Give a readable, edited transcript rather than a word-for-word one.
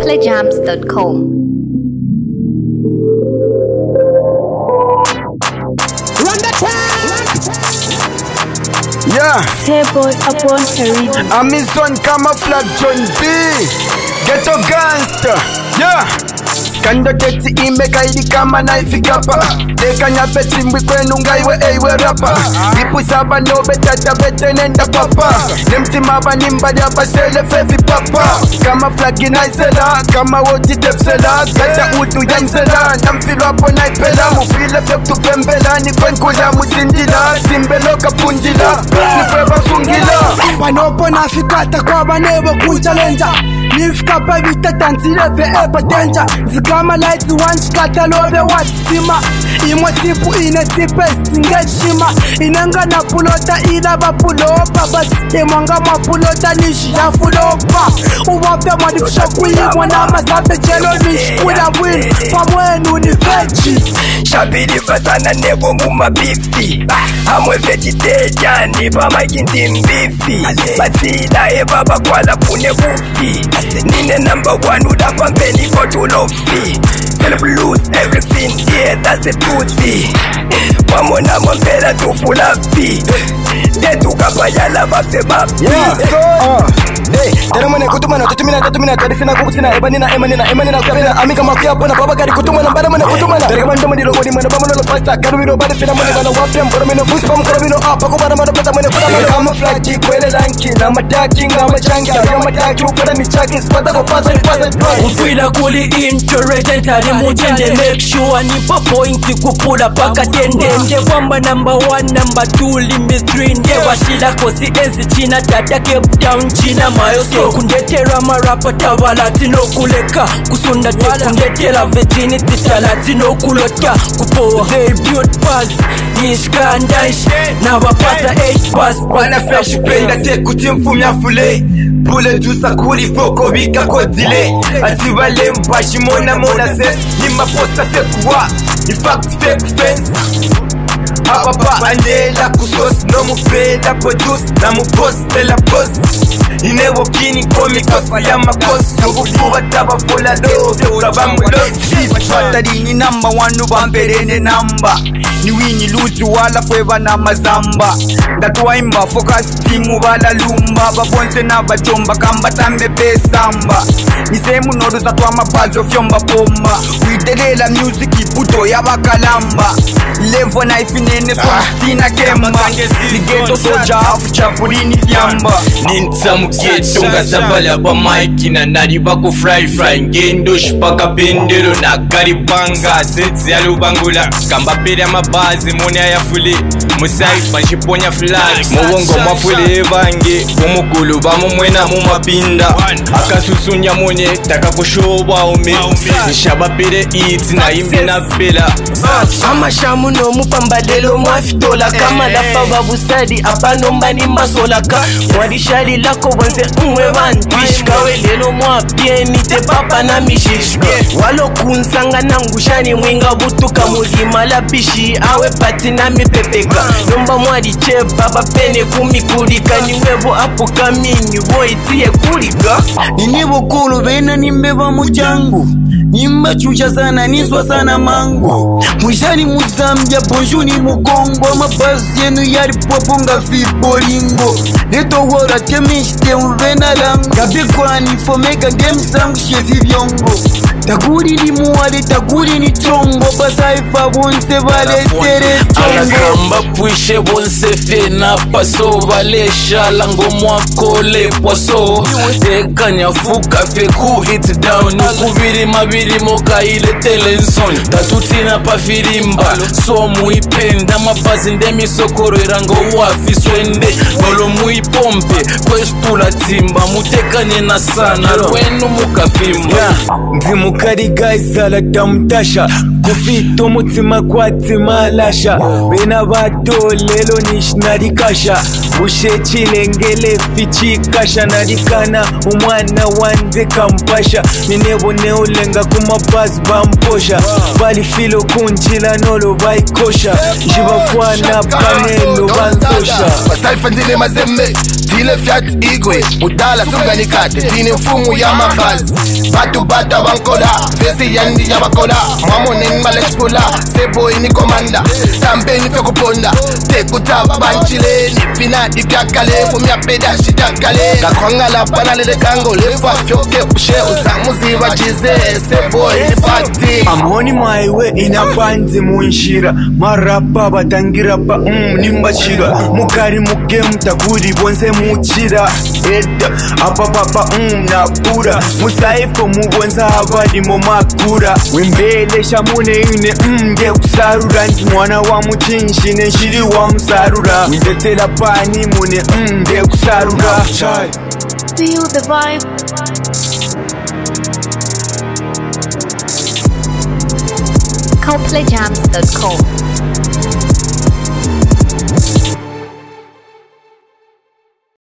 SolarJams.com. Run the track! Yeah, Table upon Caribbean. Amazon camouflage John B. Ghetto gangster. Yeah. Kanda keti imeka ili kama naifikapa Deka nyafeti mwikwenu ngaiwe eiwe rapa Ipu saba nobe tata bete nenda papa Nemti maba nimba jaba sele fevi papa Kama flagi naisela, kama woti tepsela Gata udu yansela, namfilo hapo naipela Mufile fektu pembela, ni kwenkula muzindila Timbelo kapundila, ni feba sungila Panopo nafikata kwa banebo kuchalenja Nifika pavita tanzileve eba danger Zikama lights one shikata lobe watsima Imwa tipu ine tipesti ngeshima Inanga na pulota ila bapulopa Basi imwanga mapulota nishi ya fulopa Uwapya madifisha kuimwa na masape chelo nishi kula win Pamwenu ni veji Shabili fasana nebo muma bifi Hamwe vegetarian nipa makinti mbifi Batila eba bakwala pune bufi Nine number one udapa mbeni kotu lofi Self lose everything, yeah that's the pussy Wamona mwambela tufula fi Detu kapayala bafse bafi Hey, teramane kutumana tutumina tarifina kukusina emanina sabina amika makia pona baba gari kutumana baramana kutumana teramane mani logoni mana bamana lo fasta kanwiro bade fina mani bana wapem baramina buspam karabino apa ko baramana pata mani funa kama flagi kwele lanki na madaki ngama changi ya madaki ukora ni chaki spata ko pasa Ufila kuli internet tari mujende make sure nipa point kupula paka tendende Wamba number 1 number 2 limit 3 nde washila kosi enzi China dada Cape Town China mayo so kundetera marapa tabalati no kuleka kusunda de kundetera virginity talati no kulota kupoa they built pass nishkandash na wapasa 8 pass wana fresh penda te kutimfumya fule Bule tusa kuri foko vika kodile Atibale mpashi mona ses Nima posta fekuwa In fact fake fence Apapa andela kusos No mupela produce Na muposte la post Inewo kini komi kosi ya makosi Nubufuwa taba fola dose Utabamu losi Patari ni number one ubamberene number Ni wini luzu wala fweba na mazamba Datuwa imba focus timu wala lumba Babonse na bachomba kamba tambe pesamba Nisemu noru za tuwa mabazo fyomba pomba Kuidelela music iputo ya bakalamba Levo na ifinene stina kemba Ligeto soja hafu chapurini fyamba Ninta mugeto nga zabala ba maiki na nari bako fry ngendo shipaka bendero na garibanga sets ya lubangula kamba pere amabazi mone ayafuli musaifa njiponya flag mubongo mafuli bange umukulu bamumwena mu mapinda akasusunya mone takakushoba ume nshaba pere it na imbi na bela amashamu no mupambadelo mwafitola kama lafa babusadi abanomba ni masolaka mwadishali lako wanze umwe bantu bishikawe lelo mwapieni te papa na mishishika walo kunsanga nangushani mwinga butuka muzima la bishi awe pati na mipepeka nomba mwadi chepa bapene kumikulika niwebo apuka mingi boitie kulika Ninibo kulu bena nimbeba muchangu Nimba chucha sana niswa sana mango Mwishani muzambia bonjuni mukongo Mabazi yenu yari poponga fibolingo Neto wora temishte mvena lango Gabekwa nifomeka ngemsangu shefi vyongo Takuri ni muwale takuri ni chongo Basaifa bonse vale tere chongo Alakamba puishe bonse fena paso Vale shalango mwakole poso Eka nyafuka feku hit down Nukubiri mabiri moka ile telenzon Tatutina pa firimba So muipenda mabazi ndemi sokoro irango wafi swende Nolo muipompe kwestula timba Mutekanye na sana Rwenu mukafimba Mukari guys alata mtasha Kufito mutima kwa tima lasha Bena bato lelo nish narikasha Ushe chilengele fichi kasha Narikana umwana wanze kampasha Ninebo neulenga Banga kumabasi bamposha balifilo kunjila nolo bayikosha njibafwana panelo bansosha basalifa ndine mazembe dile Fiat igwe mudala sunganikate dine mfumu ya makazi batu bata bankola vesi yandi ya bakola mwamonen balexpola seboy ni komanda tambeni fe kuponda tekutaba banchile ni finadi kakale fumya peda shitakale kakwangala panalele kango lefa fyoke pushe usamuzi wachize seboy ni party amoni maiwe inapanzi munshira marapa batangirapa nimbachira mukari mugemu takuri bonse muchira eda apapapa napura musaifo mubonza abali mu makura wimbelesha mune ine nge kusarura ndi mwana wa muchinshine nshiri wa musarura windetela pani mune nge kusarura Feel the vibe. ColdplayJams.com